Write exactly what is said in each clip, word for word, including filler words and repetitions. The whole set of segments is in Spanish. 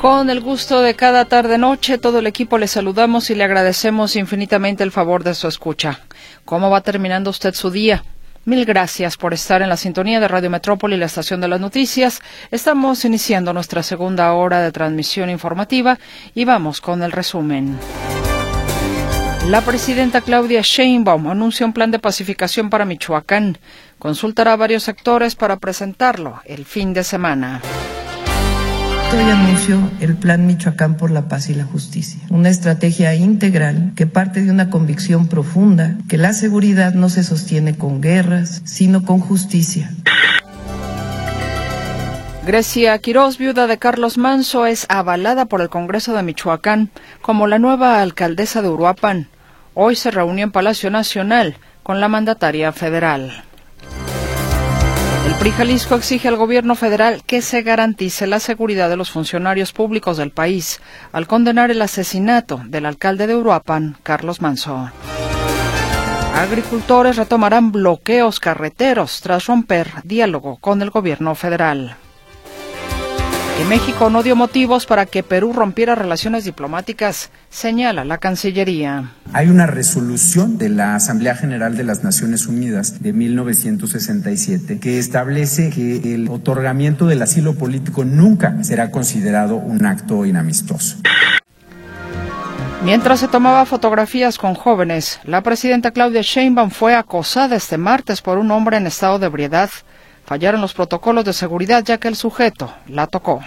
Con el gusto de cada tarde-noche, todo el equipo le saludamos y le agradecemos infinitamente el favor de su escucha. ¿Cómo va terminando usted su día? Mil gracias por estar en la sintonía de Radio Metrópoli, la estación de las noticias. Estamos iniciando nuestra segunda hora de transmisión informativa y vamos con el resumen. La presidenta Claudia Sheinbaum anuncia un plan de pacificación para Michoacán. Consultará a varios sectores para presentarlo el fin de semana. Hoy anuncio el Plan Michoacán por la Paz y la Justicia, una estrategia integral que parte de una convicción profunda que la seguridad no se sostiene con guerras, sino con justicia. Grecia Quirós, viuda de Carlos Manso, es avalada por el Congreso de Michoacán como la nueva alcaldesa de Uruapan. Hoy se reunió en Palacio Nacional con la mandataria federal. El P R I Jalisco exige al gobierno federal que se garantice la seguridad de los funcionarios públicos del país al condenar el asesinato del alcalde de Uruapan, Carlos Manso. Agricultores retomarán bloqueos carreteros tras romper diálogo con el gobierno federal. Que México no dio motivos para que Perú rompiera relaciones diplomáticas, señala la Cancillería. Hay una resolución de la Asamblea General de las Naciones Unidas de mil novecientos sesenta y siete que establece que el otorgamiento del asilo político nunca será considerado un acto inamistoso. Mientras se tomaba fotografías con jóvenes, la presidenta Claudia Sheinbaum fue acosada este martes por un hombre en estado de ebriedad. Fallaron los protocolos de seguridad ya que el sujeto la tocó.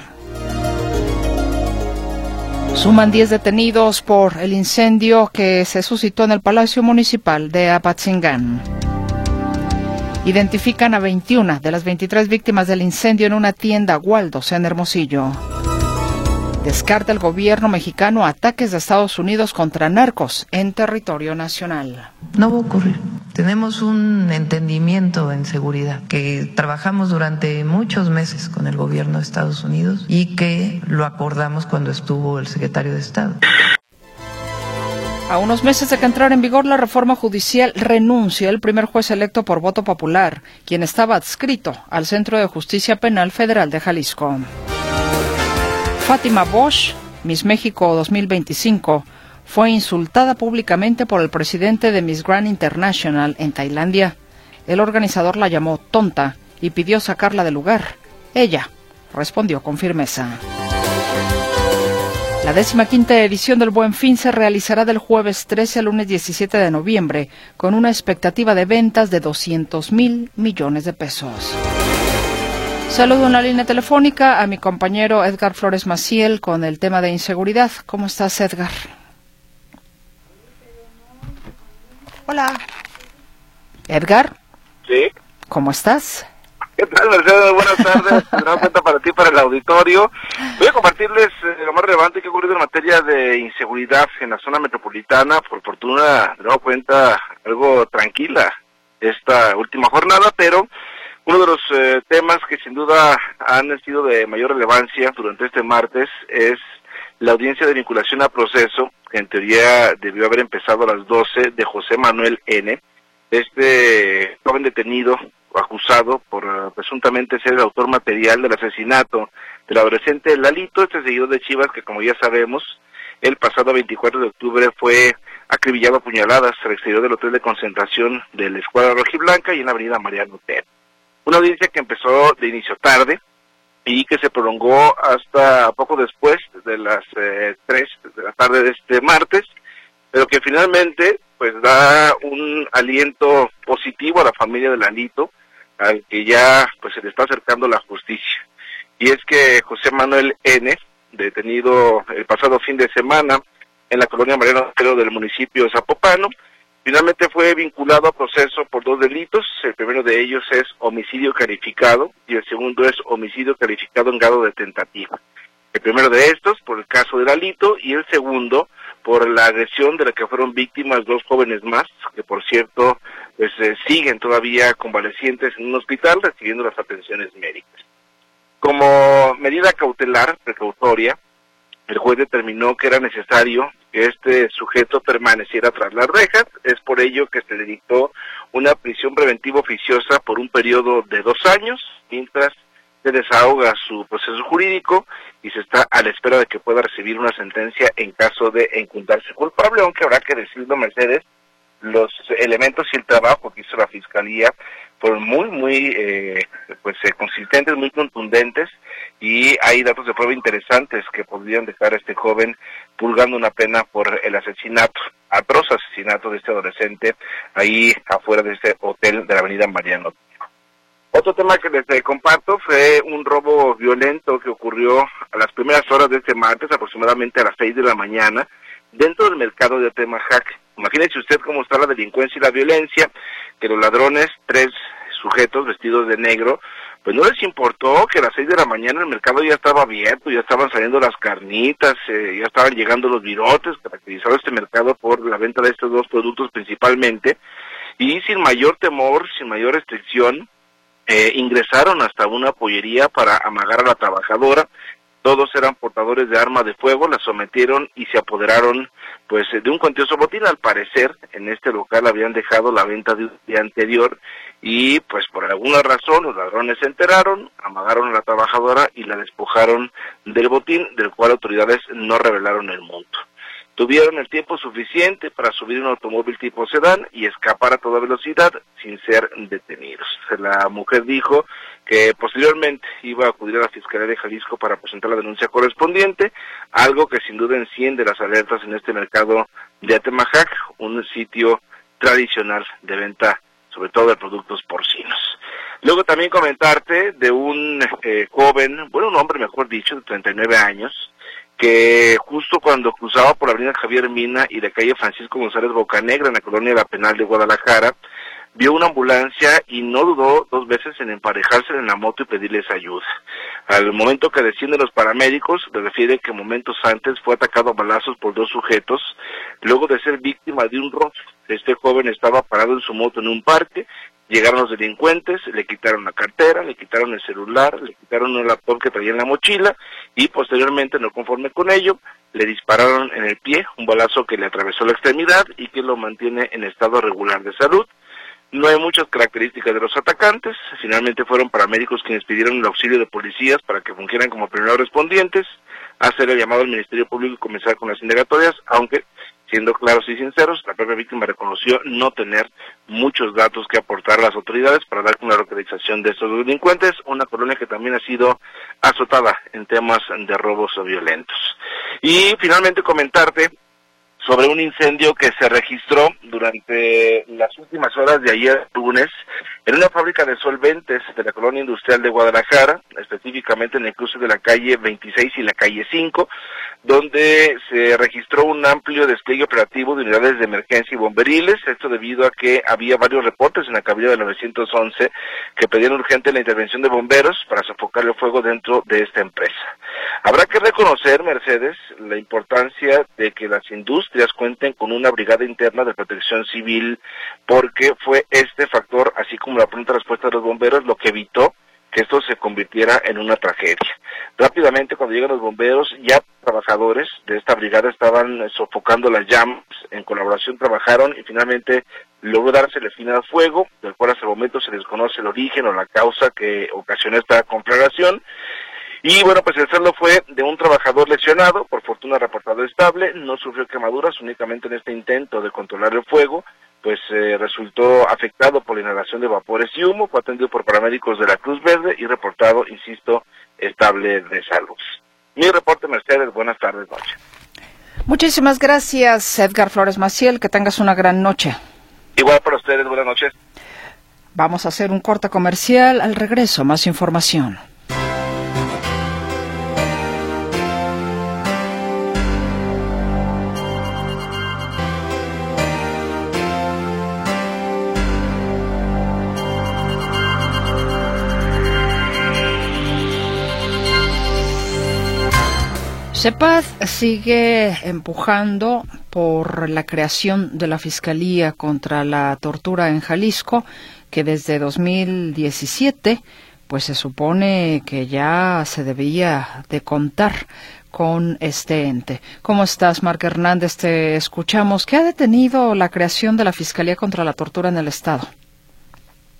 Suman diez detenidos por el incendio que se suscitó en el Palacio Municipal de Apatzingán. Identifican a veintiuna de las veintitrés víctimas del incendio en una tienda Waldos en Hermosillo. Descarta el gobierno mexicano ataques de Estados Unidos contra narcos en territorio nacional. No va a ocurrir. Tenemos un entendimiento en seguridad que trabajamos durante muchos meses con el gobierno de Estados Unidos y que lo acordamos cuando estuvo el secretario de Estado. A unos meses de que entrara en vigor la reforma judicial, renuncia el primer juez electo por voto popular, quien estaba adscrito al Centro de Justicia Penal Federal de Jalisco. Fátima Bosch, Miss México dos mil veinticinco, fue insultada públicamente por el presidente de Miss Grand International en Tailandia. El organizador la llamó tonta y pidió sacarla del lugar. Ella respondió con firmeza. La décima quinta edición del Buen Fin se realizará del jueves trece al lunes diecisiete de noviembre, con una expectativa de ventas de doscientos mil millones de pesos. Saludo en la línea telefónica a mi compañero Edgar Flores Maciel con el tema de inseguridad. ¿Cómo estás, Edgar? Hola. ¿Edgar? Sí. ¿Cómo estás? ¿Qué tal, Mercedes? Buenas tardes. Una cuenta para ti, para el auditorio. Voy a compartirles eh, lo más relevante que ha ocurrido en materia de inseguridad en la zona metropolitana. Por fortuna, de nueva cuenta, algo tranquila esta última jornada, pero uno de los eh, temas que sin duda han sido de mayor relevancia durante este martes es la audiencia de vinculación a proceso, que en teoría debió haber empezado a las doce, de José Manuel N., este joven detenido o acusado por uh, presuntamente ser el autor material del asesinato del adolescente Lalito, este seguidor de Chivas que, como ya sabemos, el pasado veinticuatro de octubre fue acribillado a puñaladas al exterior del hotel de concentración de la Escuadra Rojiblanca y en la avenida Mariano Otero. Una audiencia que empezó de inicio tarde y que se prolongó hasta poco después de las eh, tres de la tarde de este martes, pero que finalmente pues da un aliento positivo a la familia de Lalito, al que ya pues se le está acercando la justicia. Y es que José Manuel N., detenido el pasado fin de semana en la colonia Mariano Otero del municipio de Zapopano, finalmente fue vinculado a proceso por dos delitos. El primero de ellos es homicidio calificado y el segundo es homicidio calificado en grado de tentativa. El primero de estos por el caso de Lalito y el segundo por la agresión de la que fueron víctimas dos jóvenes más, que por cierto pues eh, siguen todavía convalecientes en un hospital recibiendo las atenciones médicas. Como medida cautelar, precautoria, el juez determinó que era necesario que este sujeto permaneciera tras las rejas. Es por ello que se le dictó una prisión preventiva oficiosa por un periodo de dos años, mientras se desahoga su proceso jurídico y se está a la espera de que pueda recibir una sentencia en caso de encontrarse culpable, aunque habrá que decirlo, Mercedes, los elementos y el trabajo que hizo la Fiscalía fueron muy, muy eh, pues eh, consistentes, muy contundentes, y hay datos de prueba interesantes que podrían dejar a este joven purgando una pena por el asesinato, atroz asesinato de este adolescente ahí afuera de este hotel de la avenida Mariano. Otro tema que les eh, comparto fue un robo violento que ocurrió a las primeras horas de este martes, aproximadamente a las seis de la mañana, dentro del mercado de Atemajac. Imagínese usted cómo está la delincuencia y la violencia, que los ladrones, tres sujetos vestidos de negro, pues no les importó que a las seis de la mañana el mercado ya estaba abierto, ya estaban saliendo las carnitas, eh, ya estaban llegando los virotes, caracterizado este mercado por la venta de estos dos productos principalmente, y sin mayor temor, sin mayor restricción, eh, ingresaron hasta una pollería para amagar a la trabajadora. Todos eran portadores de arma de fuego, la sometieron y se apoderaron pues de un cuantioso botín. Al parecer, en este local habían dejado la venta de un día anterior y pues por alguna razón los ladrones se enteraron, amagaron a la trabajadora y la despojaron del botín, del cual autoridades no revelaron el monto. Tuvieron el tiempo suficiente para subir un automóvil tipo sedán y escapar a toda velocidad sin ser detenidos. La mujer dijo que posteriormente iba a acudir a la Fiscalía de Jalisco para presentar la denuncia correspondiente, algo que sin duda enciende las alertas en este mercado de Atemajac, un sitio tradicional de venta sobre todo de productos porcinos. Luego también comentarte de un eh, joven, bueno, un hombre mejor dicho, de treinta y nueve años, que justo cuando cruzaba por la avenida Javier Mina y la calle Francisco González Bocanegra en la colonia La Penal de Guadalajara, vio una ambulancia y no dudó dos veces en emparejarse en la moto y pedirles ayuda. Al momento que descienden los paramédicos, le refiere que momentos antes fue atacado a balazos por dos sujetos, luego de ser víctima de un robo. Este joven estaba parado en su moto en un parque, llegaron los delincuentes, le quitaron la cartera, le quitaron el celular, le quitaron un laptop que traía en la mochila y posteriormente, no conforme con ello, le dispararon en el pie un balazo que le atravesó la extremidad y que lo mantiene en estado regular de salud. No hay muchas características de los atacantes, finalmente fueron paramédicos quienes pidieron el auxilio de policías para que fungieran como primeros respondientes, hacer el llamado al Ministerio Público y comenzar con las indagatorias, aunque, siendo claros y sinceros, la propia víctima reconoció no tener muchos datos que aportar a las autoridades para dar con la localización de estos delincuentes, una colonia que también ha sido azotada en temas de robos violentos. Y finalmente comentarte sobre un incendio que se registró durante las últimas horas de ayer lunes en una fábrica de solventes de la colonia industrial de Guadalajara, específicamente en el cruce de la calle veintiséis y la calle cinco, donde se registró un amplio despliegue operativo de unidades de emergencia y bomberiles, esto debido a que había varios reportes en la cabina de novecientos once que pedían urgente la intervención de bomberos para sofocar el fuego dentro de esta empresa. Habrá que reconocer, Mercedes, la importancia de que las industrias cuenten con una brigada interna de protección civil, porque fue este factor, así como la pronta respuesta de los bomberos, lo que evitó que esto se convirtiera en una tragedia. Rápidamente, cuando llegan los bomberos, ya trabajadores de esta brigada estaban sofocando las llamas, en colaboración trabajaron y finalmente logró darse el fin al fuego, del cual hasta el momento se desconoce el origen o la causa que ocasionó esta conflagración. Y bueno, pues el saldo fue de un trabajador lesionado, por fortuna reportado estable, no sufrió quemaduras, únicamente en este intento de controlar el fuego, pues eh, resultó afectado por la inhalación de vapores y humo, fue atendido por paramédicos de la Cruz Verde y reportado, insisto, estable de salud. Mi reporte, Mercedes, buenas tardes, noche. Muchísimas gracias, Edgar Flores Maciel, que tengas una gran noche. Igual para ustedes, buenas noches. Vamos a hacer un corte comercial, al regreso más información. CEPAD sigue empujando por la creación de la Fiscalía contra la Tortura en Jalisco, que desde dos mil diecisiete pues se supone que ya se debía de contar con este ente. ¿Cómo estás, Marc Hernández? Te escuchamos. ¿Qué ha detenido la creación de la Fiscalía contra la Tortura en el Estado?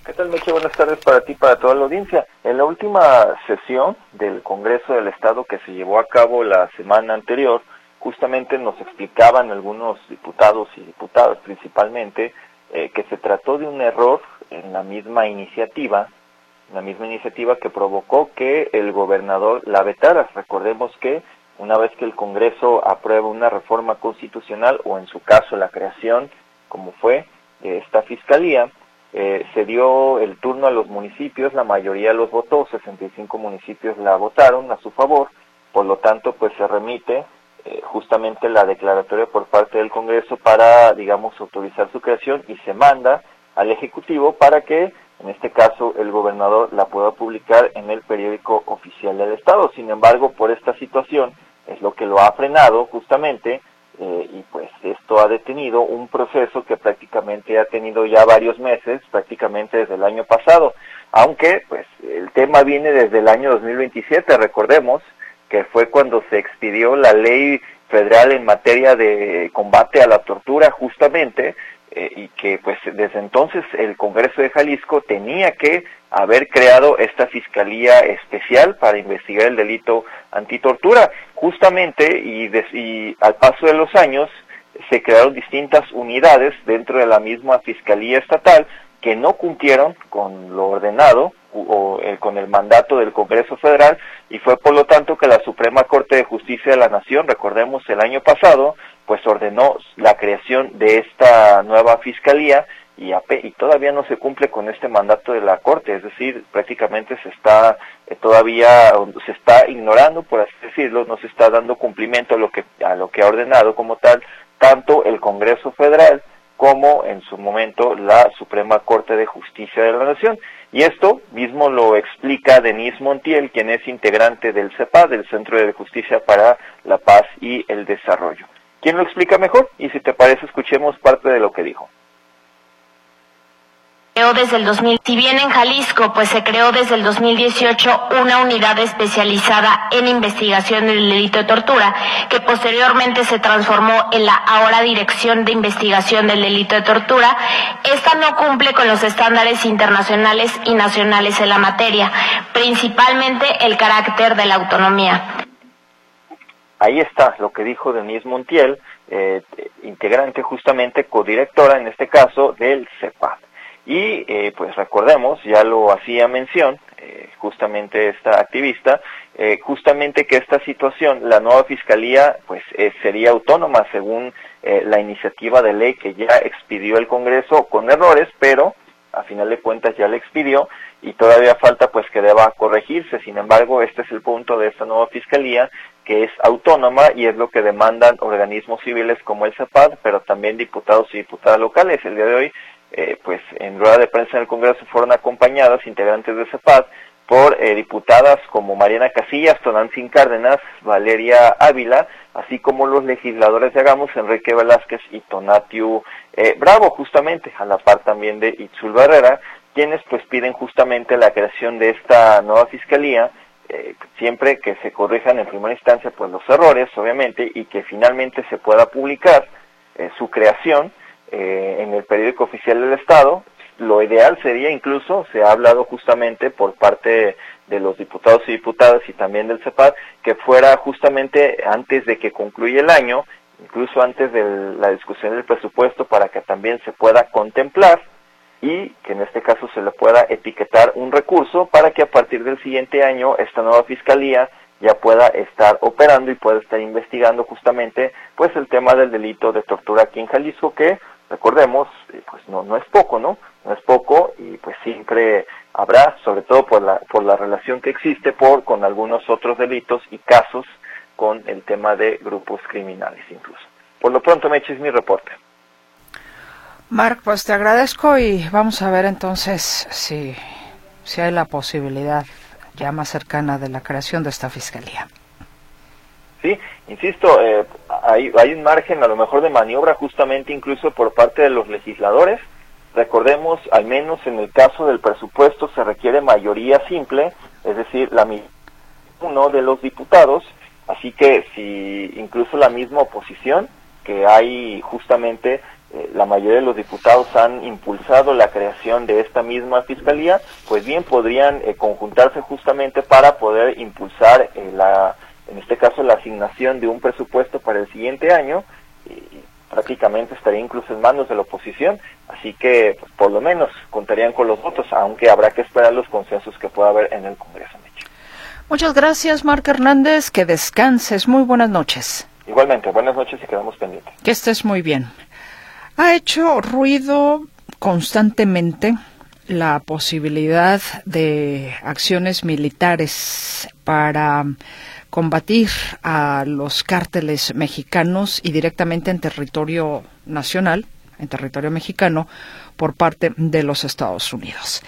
¿Qué tal, Meche? Buenas tardes para ti y para toda la audiencia. En la última sesión del Congreso del Estado que se llevó a cabo la semana anterior, justamente nos explicaban algunos diputados y diputadas principalmente eh, que se trató de un error en la misma iniciativa, la misma iniciativa que provocó que el gobernador la vetara. Recordemos que una vez que el Congreso aprueba una reforma constitucional, o en su caso la creación, como fue, de esta fiscalía, Eh, se dio el turno a los municipios, la mayoría los votó, sesenta y cinco municipios la votaron a su favor, por lo tanto pues se remite eh, justamente la declaratoria por parte del Congreso para, digamos, autorizar su creación, y se manda al Ejecutivo para que, en este caso, el gobernador la pueda publicar en el periódico oficial del Estado. Sin embargo, por esta situación es lo que lo ha frenado justamente, Eh, y pues esto ha detenido un proceso que prácticamente ha tenido ya varios meses, prácticamente desde el año pasado, aunque pues el tema viene desde el año dos mil veintisiete, recordemos que fue cuando se expidió la ley federal en materia de combate a la tortura justamente, eh, y que pues desde entonces el Congreso de Jalisco tenía que haber creado esta fiscalía especial para investigar el delito antitortura. Justamente, y, de, y al paso de los años, se crearon distintas unidades dentro de la misma Fiscalía Estatal que no cumplieron con lo ordenado o, o eh, con el mandato del Congreso Federal, y fue por lo tanto que la Suprema Corte de Justicia de la Nación, recordemos, el año pasado, pues ordenó la creación de esta nueva Fiscalía, y, y todavía no se cumple con este mandato de la Corte, es decir, prácticamente se está eh, todavía, se está ignorando, por así decirlo, no se está dando cumplimiento a lo que a lo que ha ordenado como tal, tanto el Congreso Federal como en su momento la Suprema Corte de Justicia de la Nación. Y esto mismo lo explica Denise Montiel, quien es integrante del C E P A D, del Centro de Justicia para la Paz y el Desarrollo. ¿Quién lo explica mejor? Y si te parece, escuchemos parte de lo que dijo. Desde el dos mil, si bien en Jalisco pues se creó desde el dos mil dieciocho una unidad especializada en investigación del delito de tortura, que posteriormente se transformó en la ahora Dirección de Investigación del Delito de Tortura. Esta no cumple con los estándares internacionales y nacionales en la materia, principalmente el carácter de la autonomía. Ahí está lo que dijo Denise Montiel, eh, integrante justamente, codirectora en este caso del C E P A D. Y eh, pues recordemos, ya lo hacía mención eh, justamente esta activista, eh, justamente que esta situación, la nueva fiscalía pues eh, sería autónoma según eh, la iniciativa de ley que ya expidió el Congreso con errores, pero a final de cuentas ya la expidió y todavía falta pues que deba corregirse. Sin embargo, este es el punto de esta nueva fiscalía, que es autónoma, y es lo que demandan organismos civiles como el C E P A D, pero también diputados y diputadas locales. El día de hoy Eh, pues en rueda de prensa en el Congreso fueron acompañadas integrantes de C E P A D por eh, diputadas como Mariana Casillas, Tonantzin Cárdenas, Valeria Ávila, así como los legisladores de Hagamos, Enrique Velázquez y Tonatiu eh, Bravo, justamente a la par también de Itzul Barrera, quienes pues piden justamente la creación de esta nueva fiscalía, eh, siempre que se corrijan en primera instancia pues los errores, obviamente, y que finalmente se pueda publicar eh, su creación Eh, en el periódico oficial del Estado. Lo ideal sería, incluso se ha hablado justamente por parte de los diputados y diputadas y también del C E P A D, que fuera justamente antes de que concluya el año, incluso antes de la discusión del presupuesto, para que también se pueda contemplar y que en este caso se le pueda etiquetar un recurso para que a partir del siguiente año esta nueva fiscalía ya pueda estar operando y pueda estar investigando justamente pues el tema del delito de tortura aquí en Jalisco, que recordemos, pues no no es poco, ¿no? No es poco, y pues siempre habrá, sobre todo por la por la relación que existe por con algunos otros delitos y casos con el tema de grupos criminales incluso. Por lo pronto, Meche, es mi reporte. Marc, pues te agradezco y vamos a ver entonces si, si hay la posibilidad ya más cercana de la creación de esta fiscalía. Sí, insisto, eh, hay, hay un margen a lo mejor de maniobra justamente incluso por parte de los legisladores. Recordemos, al menos en el caso del presupuesto se requiere mayoría simple, es decir, la mitad uno de los diputados, así que si incluso la misma oposición que hay justamente eh, la mayoría de los diputados han impulsado la creación de esta misma fiscalía, pues bien podrían eh, conjuntarse justamente para poder impulsar eh, la, en este caso la asignación de un presupuesto para el siguiente año. Y prácticamente estaría incluso en manos de la oposición, así que pues, por lo menos contarían con los votos, aunque habrá que esperar los consensos que pueda haber en el Congreso. Muchas gracias, Marc Hernández, que descanses, muy buenas noches. Igualmente, buenas noches y quedamos pendientes. Que estés muy bien. Ha hecho ruido constantemente la posibilidad de acciones militares para combatir a los cárteles mexicanos y directamente en territorio nacional, en territorio mexicano, por parte de los Estados Unidos.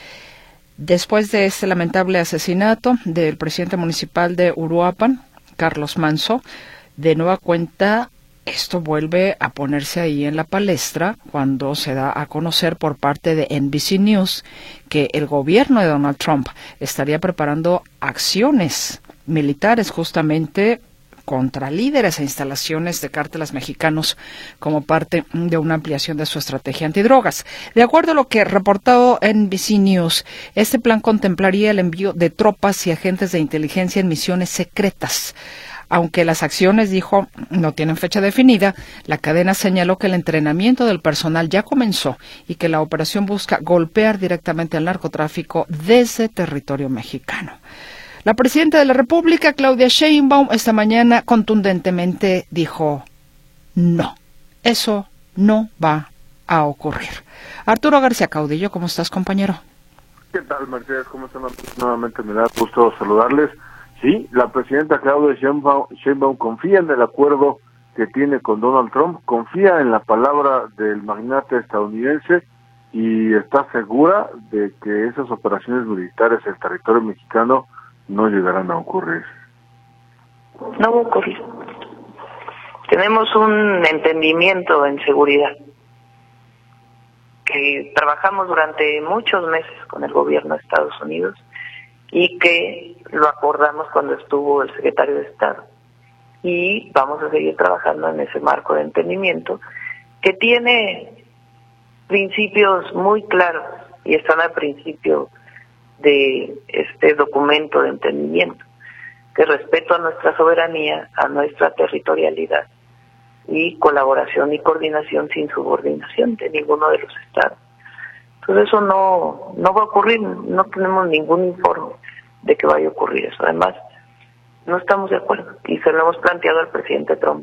Después de este lamentable asesinato del presidente municipal de Uruapan, Carlos Manzo, de nueva cuenta esto vuelve a ponerse ahí en la palestra cuando se da a conocer por parte de N B C News que el gobierno de Donald Trump estaría preparando acciones militares justamente contra líderes e instalaciones de cárteles mexicanos como parte de una ampliación de su estrategia antidrogas. De acuerdo a lo que reportó N B C News, este plan contemplaría el envío de tropas y agentes de inteligencia en misiones secretas. Aunque las acciones, dijo, no tienen fecha definida, la cadena señaló que el entrenamiento del personal ya comenzó y que la operación busca golpear directamente al narcotráfico desde territorio mexicano. La presidenta de la República, Claudia Sheinbaum, esta mañana contundentemente dijo, no, eso no va a ocurrir. Arturo García Caudillo, ¿cómo estás, compañero? ¿Qué tal, Mercedes? ¿Cómo están? Nuevamente me da gusto saludarles. Sí, la presidenta Claudia Sheinbaum, Sheinbaum confía en el acuerdo que tiene con Donald Trump, confía en la palabra del magnate estadounidense y está segura de que esas operaciones militares en territorio mexicano no llegarán a ocurrir. No va a ocurrir. Tenemos un entendimiento en seguridad que trabajamos durante muchos meses con el gobierno de Estados Unidos y que lo acordamos cuando estuvo el secretario de Estado. Y vamos a seguir trabajando en ese marco de entendimiento que tiene principios muy claros y están al principio de este documento de entendimiento, que respeto a nuestra soberanía, a nuestra territorialidad y colaboración y coordinación sin subordinación de ninguno de los estados. Entonces eso no, no va a ocurrir, no tenemos ningún informe de que vaya a ocurrir eso. Además, no estamos de acuerdo y se lo hemos planteado al presidente Trump.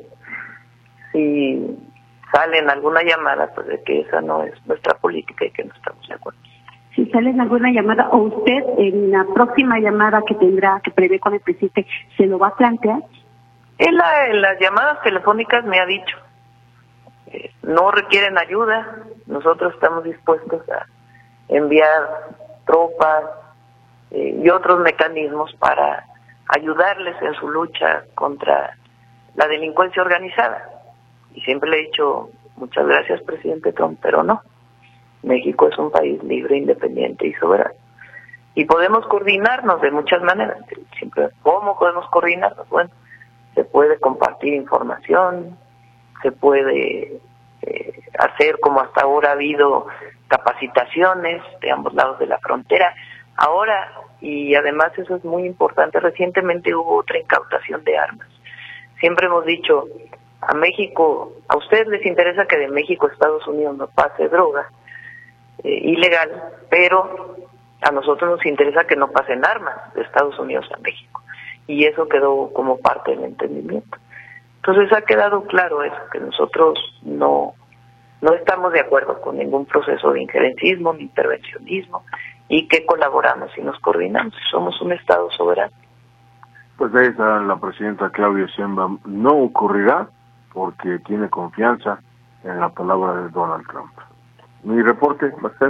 Si sale en alguna llamada, pues de que esa no es nuestra política y que no estamos de acuerdo. Si sale en alguna llamada, o usted en la próxima llamada que tendrá, que prevé con el presidente, ¿se lo va a plantear? En, la, en las llamadas telefónicas me ha dicho, eh, no requieren ayuda, nosotros estamos dispuestos a enviar tropas eh, y otros mecanismos para ayudarles en su lucha contra la delincuencia organizada. Y siempre le he dicho, muchas gracias, presidente Trump, pero no. México es un país libre, independiente y soberano. Y podemos coordinarnos de muchas maneras. Siempre, ¿cómo podemos coordinarnos? Bueno, se puede compartir información, se puede eh, hacer como hasta ahora ha habido capacitaciones de ambos lados de la frontera. Ahora, y además eso es muy importante, recientemente hubo otra incautación de armas. Siempre hemos dicho, a México, a ustedes les interesa que de México a Estados Unidos no pase droga eh, ilegal, pero a nosotros nos interesa que no pasen armas de Estados Unidos a México. Y eso quedó como parte del entendimiento. Entonces ha quedado claro eso, que nosotros no, no estamos de acuerdo con ningún proceso de injerencismo ni intervencionismo y que colaboramos y nos coordinamos. Somos un Estado soberano. Pues ahí está la presidenta Claudia Sheinbaum. No ocurrirá porque tiene confianza en la palabra de Donald Trump. Mi reporte, Mercedes.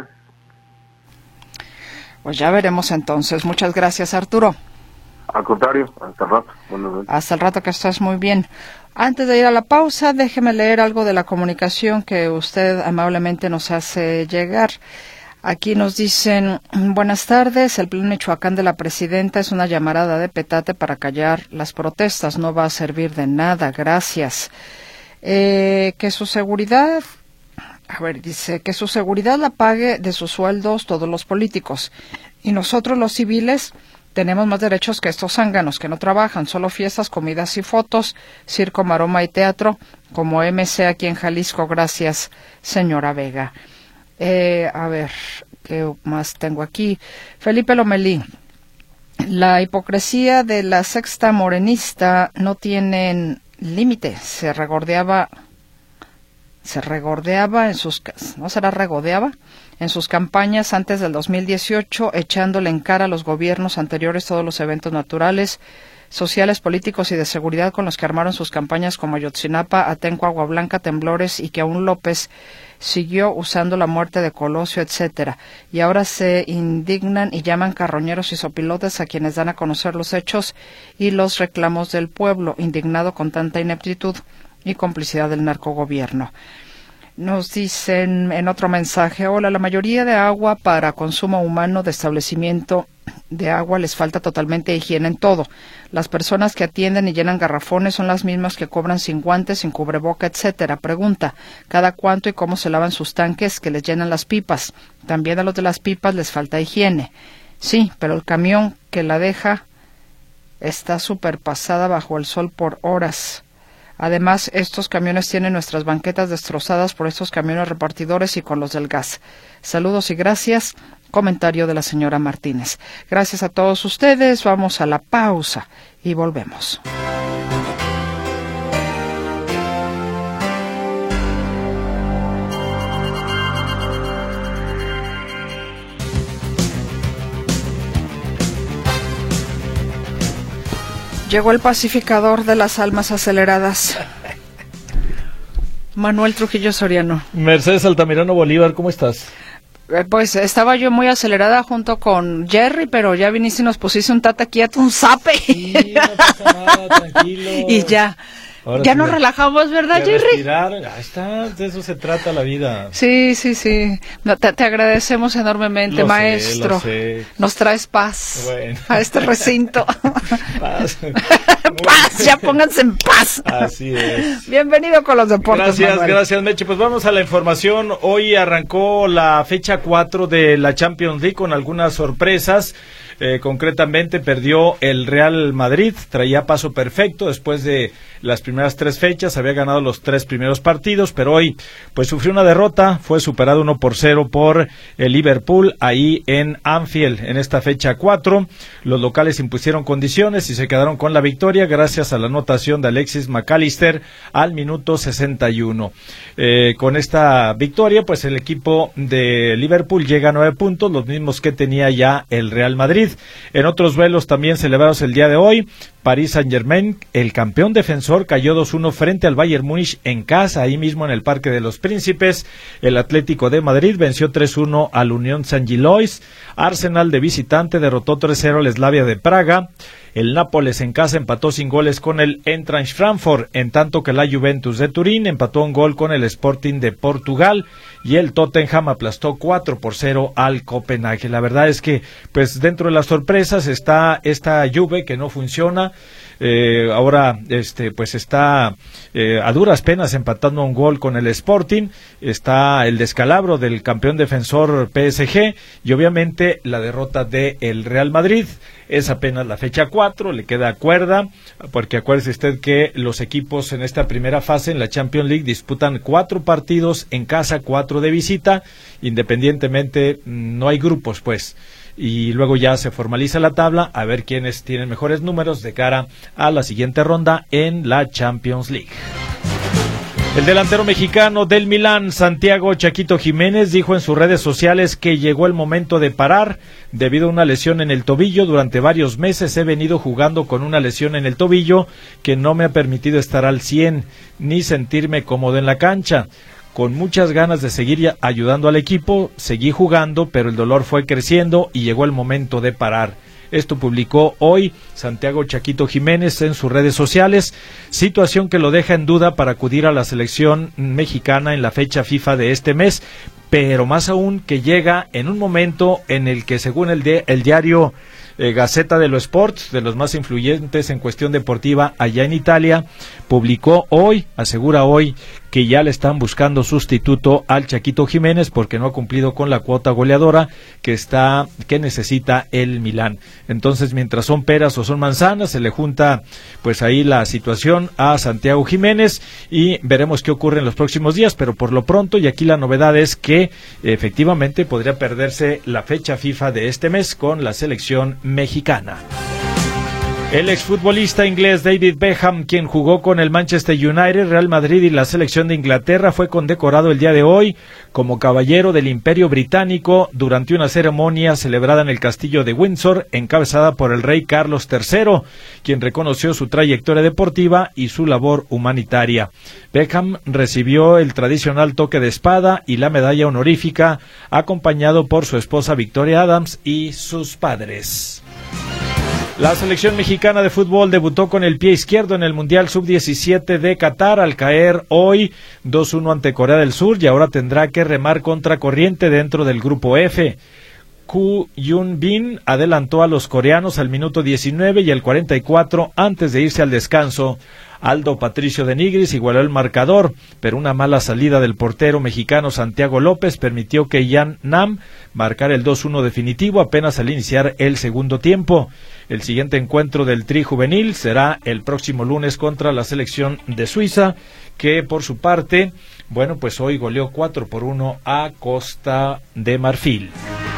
Pues ya veremos entonces. Muchas gracias, Arturo. Al contrario, hasta el rato. Bueno, hasta el rato, que estás muy bien. Antes de ir a la pausa, déjeme leer algo de la comunicación que usted amablemente nos hace llegar. Aquí nos dicen, buenas tardes, el plan Michoacán de la presidenta es una llamarada de petate para callar las protestas, no va a servir de nada, gracias. Eh, que su seguridad A ver, dice que su seguridad la pague de sus sueldos todos los políticos. Y nosotros los civiles tenemos más derechos que estos zánganos que no trabajan, solo fiestas, comidas y fotos, circo, maroma y teatro, como M C aquí en Jalisco. Gracias, señora Vega. Eh, a ver, ¿qué más tengo aquí? Felipe Lomelí. La hipocresía de la sexta morenista no tiene límite. Se regordeaba, se regordeaba en sus, ¿no será regodeaba? En sus campañas antes del dos mil dieciocho, echándole en cara a los gobiernos anteriores todos los eventos naturales, sociales, políticos y de seguridad con los que armaron sus campañas, como Ayotzinapa, Atenco, Agua Blanca, temblores, y que aún López siguió usando la muerte de Colosio, etcétera. Y ahora se indignan y llaman carroñeros y sopilotes a quienes dan a conocer los hechos y los reclamos del pueblo, indignado con tanta ineptitud y complicidad del narcogobierno. Nos dicen en otro mensaje: hola, la mayoría de agua para consumo humano de establecimiento de agua les falta totalmente higiene en todo. Las personas que atienden y llenan garrafones son las mismas que cobran sin guantes, sin cubreboca, etcétera. Pregunta: ¿cada cuánto y cómo se lavan sus tanques que les llenan las pipas? También a los de las pipas les falta higiene. Sí, pero el camión que la deja está superpasada bajo el sol por horas. Además, estos camiones tienen nuestras banquetas destrozadas por estos camiones repartidores y con los del gas. Saludos y gracias. Comentario de la señora Martínez. Gracias a todos ustedes. Vamos a la pausa y volvemos. Llegó el pacificador de las almas aceleradas. Manuel Trujillo Soriano. Mercedes Altamirano Bolívar, ¿cómo estás? Eh, pues estaba yo muy acelerada junto con Jerry, pero ya viniste y nos pusiste un tata quieto, un zape. Sí, no pasa nada, tranquilo. Y ya. Ahora ya sí nos relajamos, ¿verdad, Jerry? Respirar, ahí está, de eso se trata la vida. Sí, sí, sí. No, te, te agradecemos enormemente, lo maestro. Sé, lo sé. Nos traes paz bueno. a este recinto. Paz. Paz, ya pónganse en paz. Así es. Bienvenido con los deportes, Gracias, Manuel. gracias, Meche. Pues vamos a la información. Hoy arrancó la fecha cuatro de la Champions League con algunas sorpresas. Eh, concretamente perdió el Real Madrid, traía paso perfecto después de las primeras tres fechas, había ganado los tres primeros partidos, pero hoy pues sufrió una derrota, fue superado uno por cero por el Liverpool ahí en Anfield en esta fecha cuatro. Los locales impusieron condiciones y se quedaron con la victoria gracias a la anotación de Alexis McAllister al minuto sesenta y uno. Eh, con esta victoria pues el equipo de Liverpool llega a nueve puntos, los mismos que tenía ya el Real Madrid. En otros duelos también celebrados el día de hoy, Paris Saint-Germain, el campeón defensor, cayó dos uno frente al Bayern Múnich en casa, ahí mismo en el Parque de los Príncipes. El Atlético de Madrid venció tres uno al Unión Saint-Gilloise. Arsenal de visitante derrotó tres cero al Slavia de Praga. El Nápoles en casa empató sin goles con el Eintracht Frankfurt, en tanto que la Juventus de Turín empató un gol con el Sporting de Portugal y el Tottenham aplastó cuatro por cero al Copenhague. La verdad es que pues dentro de las sorpresas está esta Juve que no funciona. Eh, ahora este pues está eh, a duras penas empatando un gol con el Sporting, está el descalabro del campeón defensor P S G y obviamente la derrota de el Real Madrid. Es apenas la fecha cuatro, le queda cuerda, porque acuérdese usted que los equipos en esta primera fase en la Champions League disputan cuatro partidos en casa, cuatro de visita, independientemente no hay grupos pues. Y luego ya se formaliza la tabla a ver quiénes tienen mejores números de cara a la siguiente ronda en la Champions League. El delantero mexicano del Milán, Santiago Chaquito Jiménez, dijo en sus redes sociales que llegó el momento de parar debido a una lesión en el tobillo. Durante varios meses he venido jugando con una lesión en el tobillo que no me ha permitido estar al cien ni sentirme cómodo en la cancha. Con muchas ganas de seguir ayudando al equipo, seguí jugando, pero el dolor fue creciendo y llegó el momento de parar. Esto publicó hoy Santiago Chaquito Jiménez en sus redes sociales, situación que lo deja en duda para acudir a la selección mexicana en la fecha FIFA de este mes, pero más aún que llega en un momento en el que, según el, de, el diario eh, Gaceta dello Sport, de los más influyentes en cuestión deportiva allá en Italia, publicó hoy, asegura hoy, que ya le están buscando sustituto al Chaquito Jiménez porque no ha cumplido con la cuota goleadora que está que necesita el Milán. Entonces, mientras son peras o son manzanas, se le junta pues ahí la situación a Santiago Jiménez y veremos qué ocurre en los próximos días, pero por lo pronto, y aquí la novedad es que efectivamente podría perderse la fecha FIFA de este mes con la selección mexicana. El exfutbolista inglés David Beckham, quien jugó con el Manchester United, Real Madrid y la selección de Inglaterra, fue condecorado el día de hoy como caballero del Imperio Británico durante una ceremonia celebrada en el castillo de Windsor, encabezada por el rey Carlos tercero, quien reconoció su trayectoria deportiva y su labor humanitaria. Beckham recibió el tradicional toque de espada y la medalla honorífica, acompañado por su esposa Victoria Adams y sus padres. La selección mexicana de fútbol debutó con el pie izquierdo en el Mundial sub diecisiete de Qatar al caer hoy dos uno ante Corea del Sur y ahora tendrá que remar contra corriente dentro del grupo F. Koo Hyun-bin adelantó a los coreanos al minuto diecinueve y al cuarenta y cuatro antes de irse al descanso. Aldo Patricio de Nigris igualó el marcador, pero una mala salida del portero mexicano Santiago López permitió que Yan Nam marcara el dos uno definitivo apenas al iniciar el segundo tiempo. El siguiente encuentro del Tri juvenil será el próximo lunes contra la selección de Suiza, que por su parte, bueno, pues hoy goleó cuatro por uno a Costa de Marfil.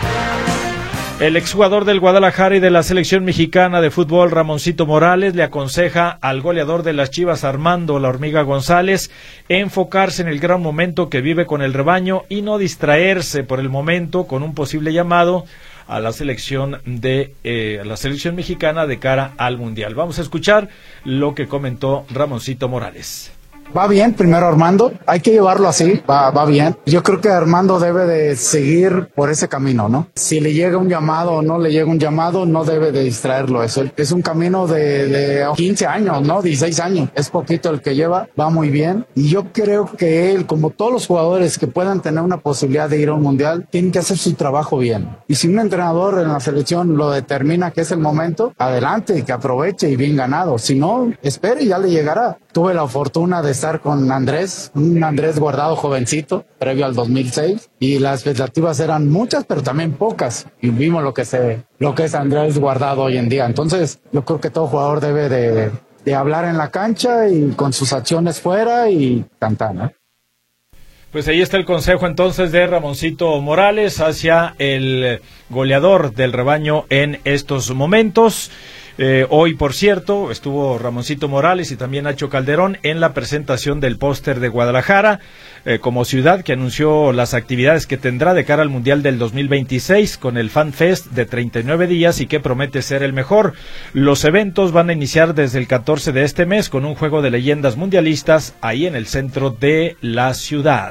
El exjugador del Guadalajara y de la selección mexicana de fútbol, Ramoncito Morales, le aconseja al goleador de las Chivas, Armando La Hormiga González, enfocarse en el gran momento que vive con el rebaño y no distraerse por el momento con un posible llamado a la selección de eh, a la selección mexicana de cara al Mundial. Vamos a escuchar lo que comentó Ramoncito Morales. Va bien, primero Armando, hay que llevarlo así, va, va bien. Yo creo que Armando debe de seguir por ese camino, ¿no? Si le llega un llamado o no le llega un llamado, no debe de distraerlo. Eso es un camino de, de quince años, ¿no? dieciséis años. Es poquito el que lleva, va muy bien. Y yo creo que él, como todos los jugadores que puedan tener una posibilidad de ir a un mundial, tienen que hacer su trabajo bien. Y si un entrenador en la selección lo determina que es el momento, adelante, que aproveche y bien ganado. Si no, espere y ya le llegará. Tuve la fortuna de estar con Andrés, un Andrés Guardado jovencito, previo al dos mil seis, y las expectativas eran muchas, pero también pocas, y vimos lo que se, lo que es Andrés Guardado hoy en día. Entonces, yo creo que todo jugador debe de, de hablar en la cancha y con sus acciones fuera y cantar, ¿no? Pues ahí está el consejo entonces de Ramoncito Morales hacia el goleador del rebaño en estos momentos. Eh, hoy, por cierto, estuvo Ramoncito Morales y también Nacho Calderón en la presentación del póster de Guadalajara eh, como ciudad, que anunció las actividades que tendrá de cara al Mundial del dos mil veintiséis con el Fan Fest de treinta y nueve días y que promete ser el mejor. Los eventos van a iniciar desde el catorce de este mes con un juego de leyendas mundialistas ahí en el centro de la ciudad.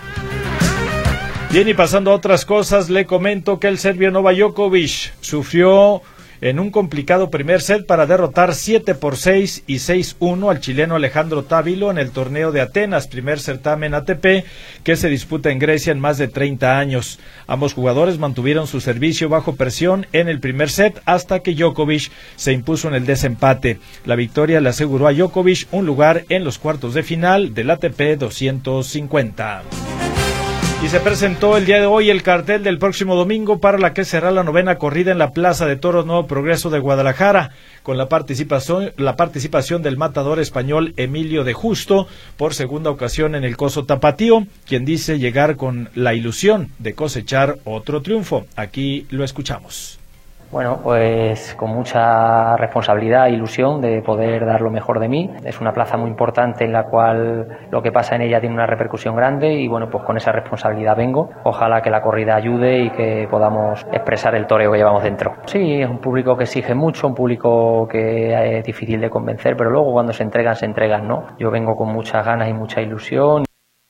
Bien, y pasando a otras cosas, le comento que el serbio Novak Djokovic sufrió en un complicado primer set para derrotar siete por seis y seis uno al chileno Alejandro Távilo en el torneo de Atenas, primer certamen A T P que se disputa en Grecia en más de treinta años. Ambos jugadores mantuvieron su servicio bajo presión en el primer set hasta que Djokovic se impuso en el desempate. La victoria le aseguró a Djokovic un lugar en los cuartos de final del A T P doscientos cincuenta. Y se presentó el día de hoy el cartel del próximo domingo para la que será la novena corrida en la Plaza de Toros Nuevo Progreso de Guadalajara, con la participación, la participación del matador español Emilio de Justo por segunda ocasión en el Coso Tapatío, quien dice llegar con la ilusión de cosechar otro triunfo. Aquí lo escuchamos. Bueno, pues con mucha responsabilidad e ilusión de poder dar lo mejor de mí. Es una plaza muy importante en la cual lo que pasa en ella tiene una repercusión grande y bueno, pues con esa responsabilidad vengo. Ojalá que la corrida ayude y que podamos expresar el toreo que llevamos dentro. Sí, es un público que exige mucho, un público que es difícil de convencer, pero luego cuando se entregan, se entregan, ¿no? Yo vengo con muchas ganas y mucha ilusión.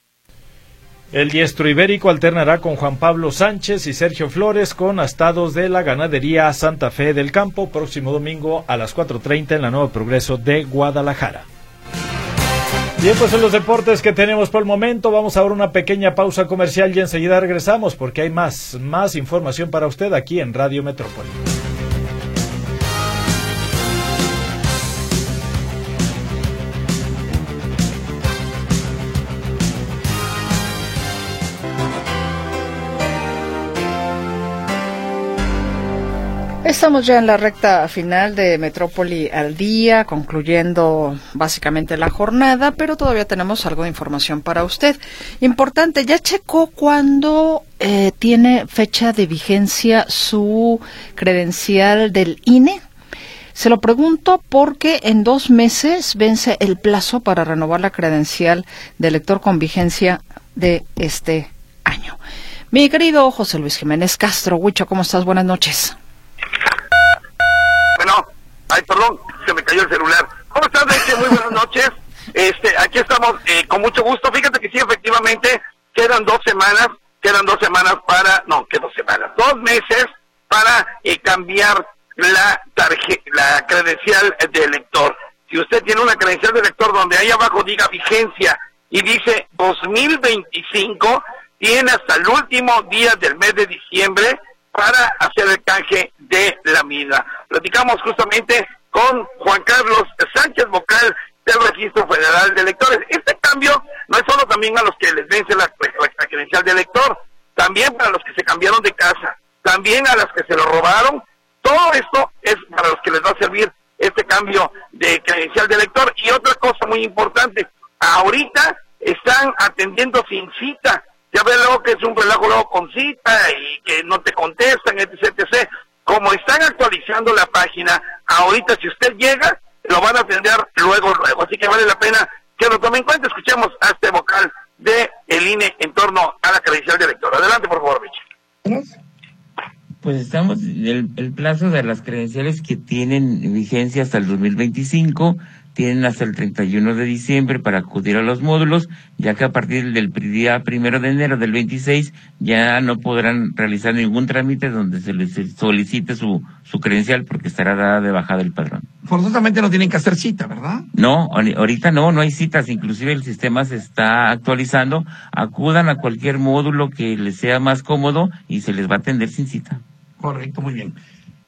El diestro ibérico alternará con Juan Pablo Sánchez y Sergio Flores con astados de la ganadería Santa Fe del Campo, próximo domingo a las cuatro treinta en la Nuevo Progreso de Guadalajara. Bien, pues son los deportes que tenemos por el momento. Vamos a dar una pequeña pausa comercial y enseguida regresamos porque hay más, más información para usted aquí en Radio Metrópoli. Estamos ya en la recta final de Metrópoli al día, concluyendo básicamente la jornada, pero todavía tenemos algo de información para usted. Importante, ¿ya checó cuándo eh, tiene fecha de vigencia su credencial del I N E? Se lo pregunto porque en dos meses vence el plazo para renovar la credencial de elector con vigencia de este año. Mi querido José Luis Jiménez Castro, Huicho, ¿cómo estás? Buenas noches. Bueno, ay, perdón, se me cayó el celular. ¿Cómo estás, Leche? Muy buenas noches. Este, aquí estamos eh, con mucho gusto. Fíjate que sí, efectivamente, quedan dos semanas, quedan dos semanas para, no, que dos semanas, dos meses para eh, cambiar la tarjeta, la credencial de elector. Si usted tiene una credencial de elector donde ahí abajo diga vigencia y dice dos mil veinticinco, tiene hasta el último día del mes de diciembre para hacer el canje de la misma. Platicamos justamente con Juan Carlos Sánchez, vocal del Registro Federal de Electores. Este cambio no es solo también a los que les vence la, la, la credencial de elector, también para los que se cambiaron de casa, también a las que se lo robaron. Todo esto es para los que les va a servir este cambio de credencial de elector. Y otra cosa muy importante, ahorita están atendiendo sin cita. Ya ves luego que es un relajo luego con cita y que no te contestan, etcétera, etcétera. Como están actualizando la página, ahorita si usted llega, lo van a atender luego, luego. Así que vale la pena que lo tome en cuenta. Escuchemos a este vocal de el I N E en torno a la credencial de elector. Adelante, por favor, Rich. Pues estamos, el, el plazo de las credenciales que tienen vigencia hasta el dos mil veinticinco, tienen hasta el treinta y uno de diciembre para acudir a los módulos, ya que a partir del día primero de enero del veintiséis ya no podrán realizar ningún trámite donde se les solicite su, su credencial porque estará dada de baja del padrón. Forzosamente no tienen que hacer cita, ¿verdad? No, ahorita no, no hay citas, inclusive el sistema se está actualizando, acudan a cualquier módulo que les sea más cómodo y se les va a atender sin cita. Correcto, muy bien.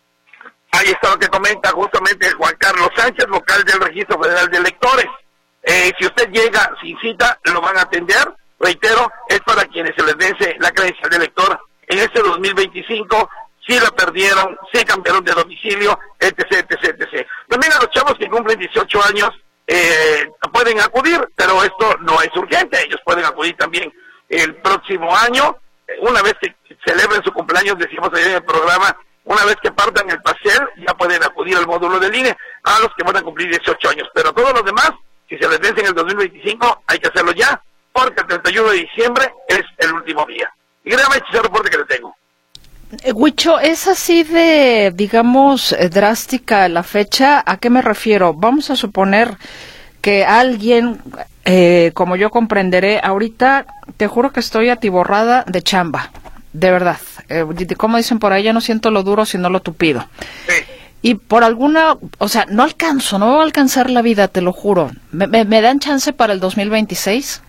Ahí está lo que comenta justamente Juan Carlos Sánchez, vocal del Registro Federal de Electores. Eh, si usted llega sin cita, lo van a atender. Reitero, es para quienes se les vence la credencial de elector en este dos mil veinticinco, si la perdieron, si cambiaron de domicilio, etcétera, etcétera, etcétera. También a los chavos que cumplen dieciocho años eh, pueden acudir, pero esto no es urgente. Ellos pueden acudir también el próximo año, una vez que celebren su cumpleaños, decimos ayer en el programa. Una vez que partan el pastel, ya pueden acudir al módulo del I N E a los que van a cumplir dieciocho años. Pero todos los demás, si se les vence en el dos mil veinticinco, hay que hacerlo ya, porque el treinta y uno de diciembre es el último día. Y créame ese reporte que le tengo. Eh, Huicho, ¿es así de, digamos, eh, drástica la fecha? ¿A qué me refiero? Vamos a suponer que alguien, eh, como yo comprenderé, ahorita te juro que estoy atiborrada de chamba. De verdad, eh, como dicen por ahí, ya no siento lo duro sino lo tupido. Sí. Y por alguna, o sea, no alcanzo, no voy a alcanzar la vida, te lo juro. ¿Me, me, me dan chance para el dos mil veintiséis?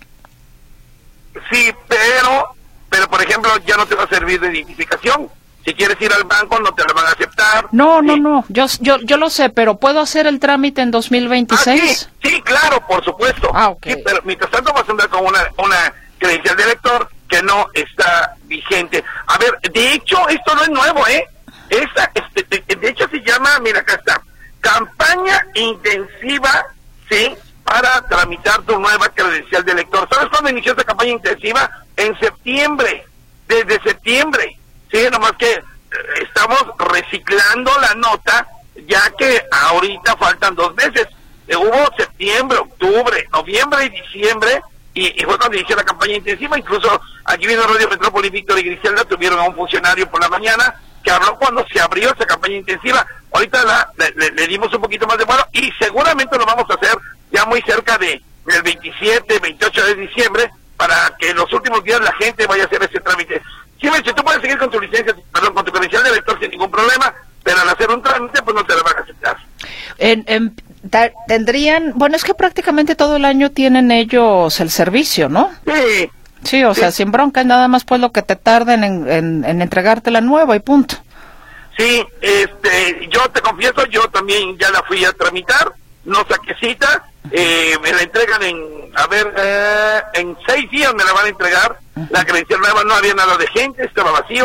Sí, pero, pero por ejemplo, ya no te va a servir de identificación. Si quieres ir al banco, no te lo van a aceptar. No, no, no, yo, yo, yo lo sé, pero ¿puedo hacer el trámite en dos mil veintiséis? Ah, sí, sí, claro, por supuesto. Ah, ok. Sí, pero mientras tanto vas a andar con una, una credencial de elector que no está vigente. A ver, de hecho, esto no es nuevo, ¿eh? Esta, este, de, de hecho se llama, mira, acá está, campaña intensiva, ¿sí?, para tramitar tu nueva credencial de elector. ¿Sabes cuándo inició esta campaña intensiva? En septiembre, desde septiembre, ¿sí? Nomás que eh, estamos reciclando la nota, ya que ahorita faltan dos meses. Eh, hubo septiembre, octubre, noviembre y diciembre, Y, y fue cuando inició la campaña intensiva. Incluso aquí viene Radio Metrópoli, Víctor y Griselda tuvieron a un funcionario por la mañana que habló cuando se abrió esa campaña intensiva. Ahorita la, le, le dimos un poquito más de mano y seguramente lo vamos a hacer ya muy cerca de del veintisiete, veintiocho de diciembre, para que en los últimos días la gente vaya a hacer ese trámite. Sí, Meche, tú puedes seguir con tu licencia, perdón, con tu credencial de elector sin ningún problema, pero al hacer un trámite pues no te la van a aceptar. En, en tendrían, bueno, es que prácticamente todo el año tienen ellos el servicio, ¿no? Sí. Sí, o sí. sea, sin bronca, nada más pues lo que te tarden en, en, en entregarte la nueva y punto. Sí, este, yo te confieso, yo también ya la fui a tramitar, no saqué cita, eh, me la entregan en, a ver, eh, en seis días me la van a entregar, la credencial nueva, no había nada de gente, estaba vacío,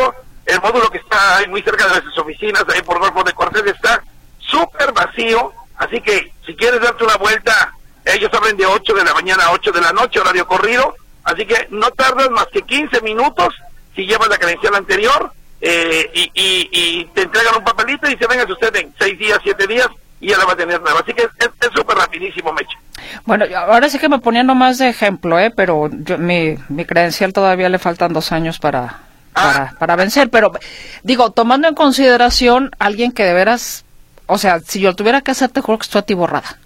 el módulo que está ahí muy cerca de sus oficinas, ahí por Golfo de Cortés, está súper vacío, así que si quieres darte una vuelta, ellos abren de ocho de la mañana a ocho de la noche, horario corrido, así que no tardas más que quince minutos si llevas la credencial anterior, eh, y, y, y te entregan un papelito y dice, venga usted en seis días, siete días, y ya la va a tener nueva, así que es súper rapidísimo, Meche. Bueno, ahora sí que me ponía nomás de ejemplo, ¿eh? Pero yo, mi, mi credencial todavía le faltan dos años para, para, para vencer, pero digo, tomando en consideración alguien que de veras, o sea, si yo tuviera que hacer, te juro que estoy atiborrada.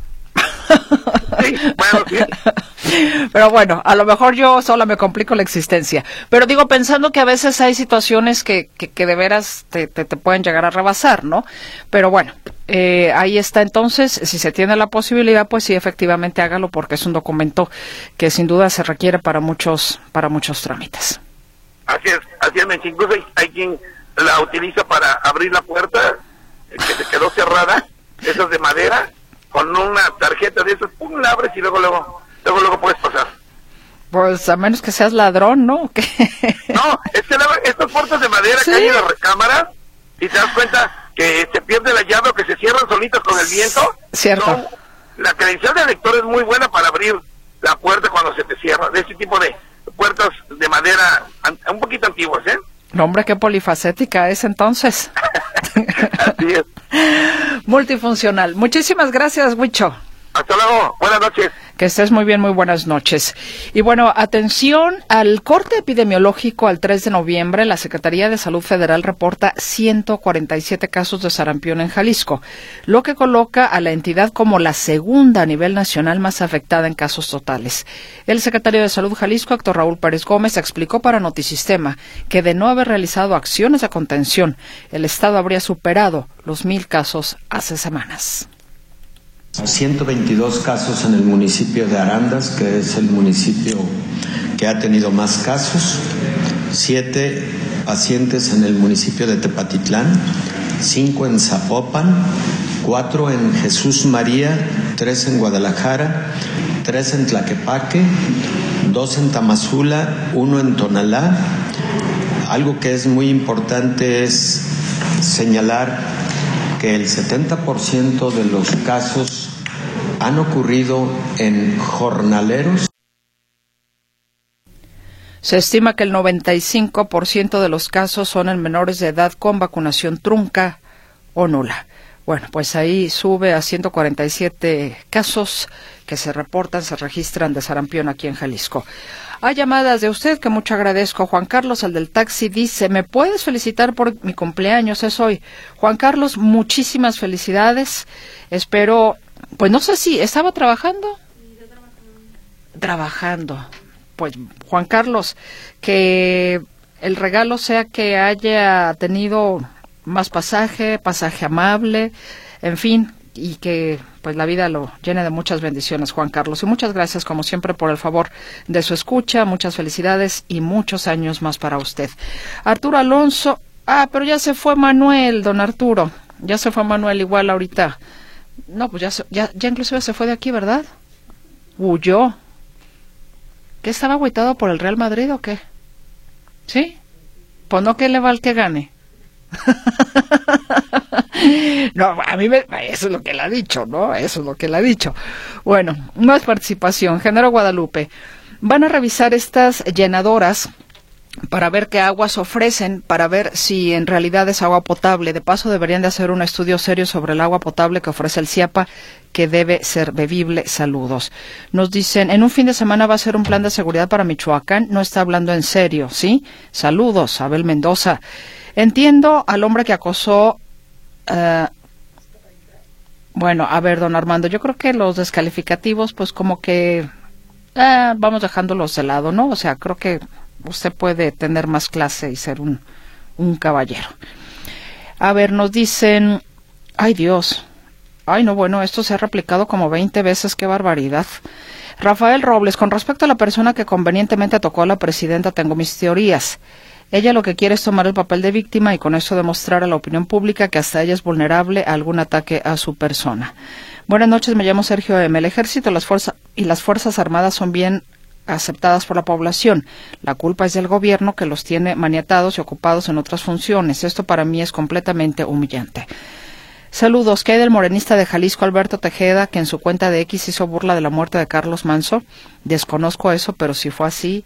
Sí, bueno, sí. Pero bueno, a lo mejor yo sola me complico la existencia. Pero digo, pensando que a veces hay situaciones que, que, que de veras te, te, te pueden llegar a rebasar, ¿no? Pero bueno, eh, ahí está entonces, si se tiene la posibilidad, pues sí, efectivamente hágalo, porque es un documento que sin duda se requiere para muchos, para muchos trámites. Así es, así es, incluso hay, hay quien la utiliza para abrir la puerta, que se quedó cerrada, esas de madera, con una tarjeta de esas, pum, la abres y luego, luego, luego, luego puedes pasar. Pues a menos que seas ladrón, ¿no? ¿Qué? No, es que la, estas puertas de madera, ¿sí?, que hay en la recámara, y te das cuenta que se pierde la llave o que se cierran solitas con el viento. Cierto. Son, la credencial de lector es muy buena para abrir la puerta cuando se te cierra, de ese tipo de puertas de madera un poquito antiguas, ¿eh? No, hombre, qué polifacética es entonces. Así es. Multifuncional. Muchísimas gracias, Huicho. Hasta luego. Buenas noches. Que estés muy bien, muy buenas noches. Y bueno, atención al corte epidemiológico al tres de noviembre. La Secretaría de Salud Federal reporta ciento cuarenta y siete casos de sarampión en Jalisco, lo que coloca a la entidad como la segunda a nivel nacional más afectada en casos totales. El secretario de Salud Jalisco, Héctor Raúl Pérez Gómez, explicó para Notisistema que de no haber realizado acciones de contención, el Estado habría superado los mil casos hace semanas. ciento veintidós casos en el municipio de Arandas, que es el municipio que ha tenido más casos, siete pacientes en el municipio de Tepatitlán, cinco en Zapopan, cuatro en Jesús María, tres en Guadalajara, tres en Tlaquepaque, dos en Tamazula, uno en Tonalá. Algo que es muy importante es señalar que el setenta por ciento de los casos han ocurrido en jornaleros. Se estima que el noventa y cinco por ciento de los casos son en menores de edad con vacunación trunca o nula. Bueno, pues ahí sube a ciento cuarenta y siete casos que se reportan, se registran de sarampión aquí en Jalisco. Hay llamadas de usted que mucho agradezco. Juan Carlos, el del taxi, dice, ¿me puedes felicitar por mi cumpleaños? Es hoy. Juan Carlos, muchísimas felicidades. Espero, pues no sé si, ¿estaba trabajando? Trabajando. Pues, Juan Carlos, que el regalo sea que haya tenido más pasaje, pasaje amable, en fin, y que pues la vida lo llene de muchas bendiciones, Juan Carlos. Y muchas gracias, como siempre, por el favor de su escucha. Muchas felicidades y muchos años más para usted. Arturo Alonso, ah, pero ya se fue Manuel, don Arturo. Ya se fue Manuel igual ahorita. No, pues ya, se, ya, ya inclusive se fue de aquí, ¿verdad? Huyó. ¿Qué, estaba agüitado por el Real Madrid o qué? ¿Sí? Pues no, que le va al que gane. No, a mí me, eso es lo que él ha dicho, ¿no? Eso es lo que él ha dicho. Bueno, más participación. Genaro Guadalupe, van a revisar estas llenadoras para ver qué aguas ofrecen, para ver si en realidad es agua potable. De paso, deberían de hacer un estudio serio sobre el agua potable que ofrece el CIAPA, que debe ser bebible. Saludos. Nos dicen, en un fin de semana va a ser un plan de seguridad para Michoacán. No está hablando en serio, ¿sí? Saludos, Abel Mendoza. Entiendo al hombre que acosó. Uh, bueno, a ver, don Armando, yo creo que los descalificativos, pues como que uh, vamos dejándolos de lado, ¿no? O sea, creo que usted puede tener más clase y ser un, un caballero. A ver, nos dicen, ay Dios, ay no, bueno, esto se ha replicado como veinte veces, qué barbaridad. Rafael Robles, con respecto a la persona que convenientemente tocó a la presidenta, tengo mis teorías. Ella lo que quiere es tomar el papel de víctima y con eso demostrar a la opinión pública que hasta ella es vulnerable a algún ataque a su persona. Buenas noches, me llamo Sergio M. El ejército las fuerza, y las Fuerzas Armadas son bien aceptadas por la población. La culpa es del gobierno, que los tiene maniatados y ocupados en otras funciones. Esto para mí es completamente humillante. Saludos. ¿Qué hay del morenista de Jalisco, Alberto Tejeda, que en su cuenta de X hizo burla de la muerte de Carlos Manso? Desconozco eso, pero si fue así,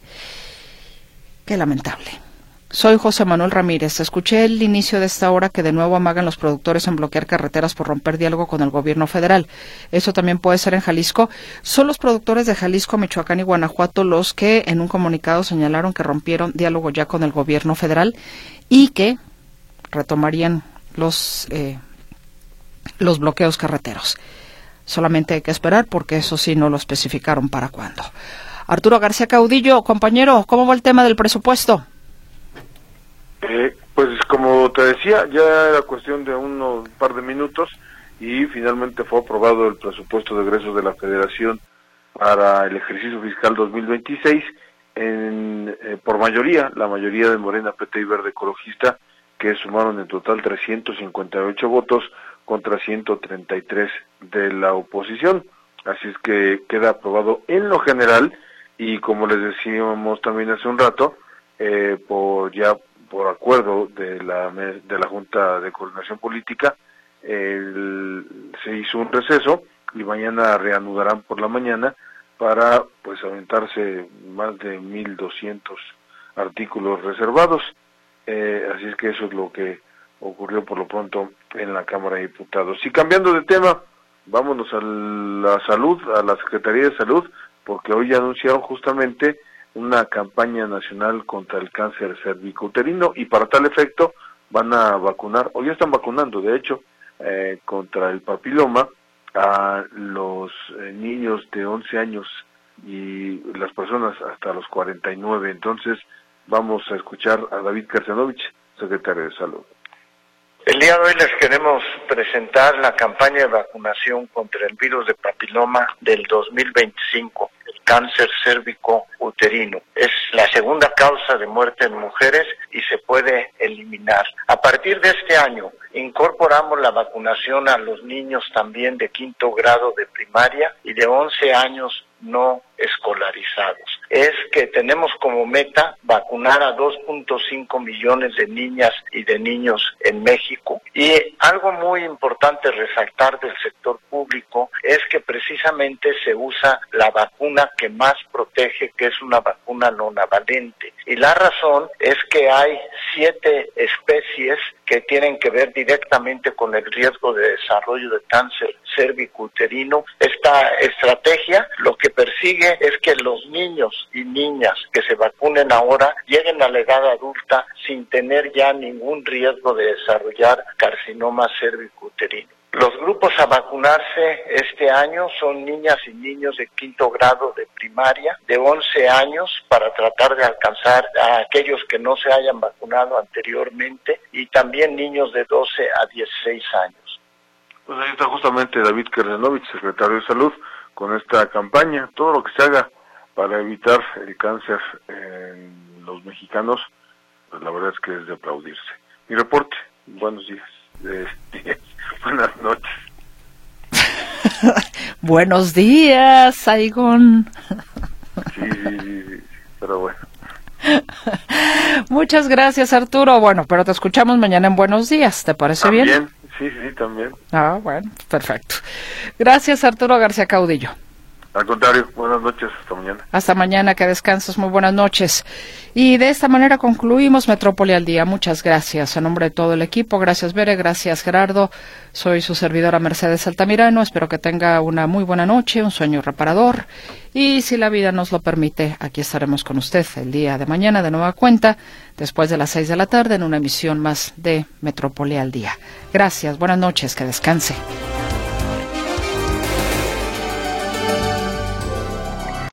qué lamentable. Soy José Manuel Ramírez. Escuché el inicio de esta hora que de nuevo amagan los productores en bloquear carreteras por romper diálogo con el gobierno federal. ¿Eso también puede ser en Jalisco? Son los productores de Jalisco, Michoacán y Guanajuato los que en un comunicado señalaron que rompieron diálogo ya con el gobierno federal y que retomarían los, eh, los bloqueos carreteros. Solamente hay que esperar porque eso sí no lo especificaron para cuándo. Arturo García Caudillo, compañero, ¿cómo va el tema del presupuesto? Eh, pues como te decía, ya era cuestión de unos par de minutos y finalmente fue aprobado el presupuesto de egresos de la Federación para el ejercicio fiscal dos mil veintiséis en, eh, por mayoría, la mayoría de Morena, P T y Verde Ecologista, que sumaron en total trescientos cincuenta y ocho votos contra ciento treinta y tres de la oposición. Así es que queda aprobado en lo general y como les decíamos también hace un rato, eh, por ya por acuerdo de la de la Junta de Coordinación Política, el, se hizo un receso y mañana reanudarán por la mañana para pues aventarse más de mil doscientos artículos reservados. Eh, así es que eso es lo que ocurrió por lo pronto en la Cámara de Diputados. Y cambiando de tema, vámonos a la salud, a la Secretaría de Salud, porque hoy anunciaron justamente una campaña nacional contra el cáncer cervicouterino y para tal efecto van a vacunar, o ya están vacunando de hecho, eh, contra el papiloma a los eh, niños de once años y las personas hasta los cuarenta y nueve. Entonces vamos a escuchar a David Kersenovich, secretario de Salud. El día de hoy les queremos presentar la campaña de vacunación contra el virus de papiloma del dos mil veinticinco, el cáncer cérvico-uterino. Es la segunda causa de muerte en mujeres y se puede eliminar. A partir de este año, incorporamos la vacunación a los niños también de quinto grado de primaria y de once años no escolarizados. Es que tenemos como meta vacunar a dos punto cinco millones de niñas y de niños en México. Y algo muy importante resaltar del sector público es que precisamente se usa la vacuna que más protege, que es una vacuna nonavalente. Y la razón es que hay siete especies que tienen que ver directamente con el riesgo de desarrollo de cáncer cérvico-uterino. Esta estrategia lo que persigue es que los niños y niñas que se vacunen ahora lleguen a la edad adulta sin tener ya ningún riesgo de desarrollar carcinoma cérvico-uterino. Los grupos a vacunarse este año son niñas y niños de quinto grado de primaria, de once años, para tratar de alcanzar a aquellos que no se hayan vacunado anteriormente, y también niños de doce a dieciséis años. Pues ahí está justamente David Kersenovich, secretario de Salud, con esta campaña. Todo lo que se haga para evitar el cáncer en los mexicanos, pues la verdad es que es de aplaudirse. Mi reporte, buenos días. Eh, buenas noches. Buenos días, Saigón. Sí, sí, sí, sí, pero bueno. Muchas gracias, Arturo. Bueno, pero te escuchamos mañana en Buenos Días, ¿te parece ¿También? bien? Sí, sí, también. Ah, bueno, perfecto. Gracias, Arturo García Caudillo. Al contrario, buenas noches, hasta mañana. Hasta mañana, que descanses, muy buenas noches. Y de esta manera concluimos Metrópoli al Día. Muchas gracias. A nombre de todo el equipo, gracias Bere, gracias Gerardo. Soy su servidora Mercedes Altamirano. Espero que tenga una muy buena noche, un sueño reparador. Y si la vida nos lo permite, aquí estaremos con usted el día de mañana de nueva cuenta, después de las seis de la tarde, en una emisión más de Metrópoli al Día. Gracias, buenas noches, que descanse.